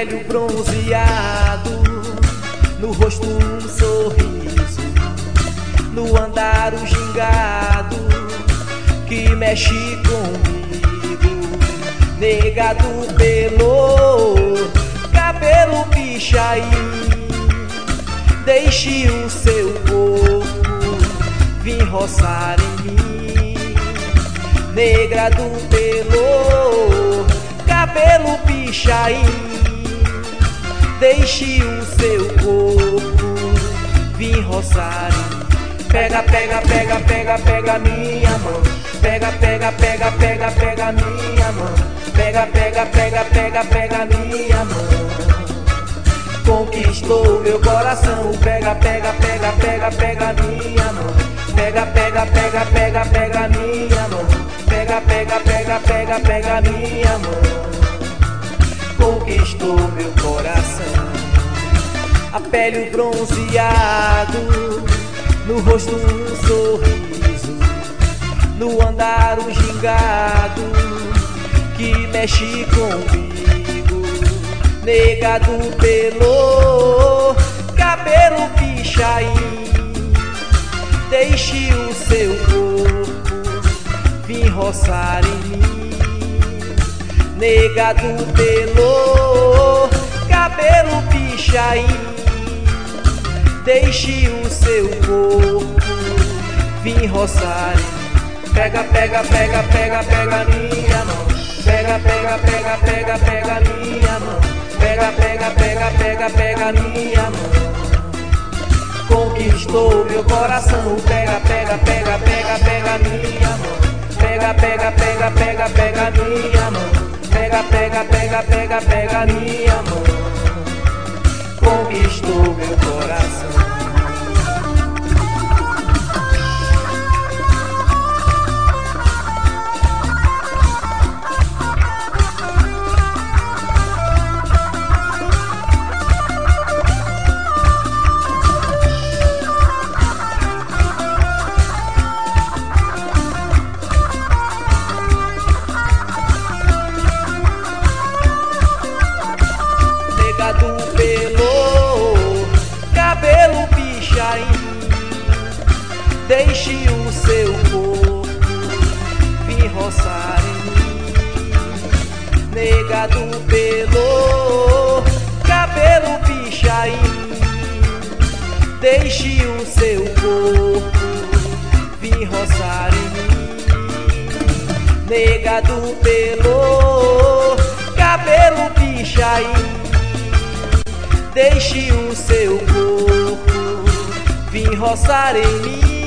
pele bronzeado, no rosto um sorriso, no andar o gingado que mexe comigo. Nega do pelo, cabelo pichain, deixe o seu corpo vir roçar em mim. Negra do pelo, cabelo pichain, deixe o seu corpo vir roçar em mim. Pega, pega, pega, pega, pega minha mão. Pega, pega, pega, pega, pega minha mão. Pega, pega, pega, pega, pega minha mão. Conquistou meu coração. Pega, pega, pega, pega, pega minha mão. Pega, pega, pega, pega, pega minha mão. Pega, pega, pega, pega, pega minha mão. Conquistou meu coração. A pele bronzeado, no rosto um sorriso, no andar um gingado que mexe comigo. Nega do pelo, cabelo pichain, deixe o seu corpo vir roçar em mim. Nega do pelo, cabelo pichain, deixe o seu corpo vir roçar em mim. Pega, pega, pega, pega, pega minha mão. Pega, pega, pega, pega, pega minha mão. Pega, pega, pega, pega, pega minha mão. Conquistou meu coração. Pega, pega, pega, pega, pega minha mão. Pega, pega, pega, pega, pega minha mão. Pega, pega, pega, pega, pega minha mão. Conquistou meu coração. Do pelo, cabelo pichain, deixe o seu corpo vir roçar em mim. Nega do pelo, cabelo pichain, deixe o seu corpo vir roçar em mim. Nega do pelo, cabelo pichain, deixe o seu corpo vir roçar em mim.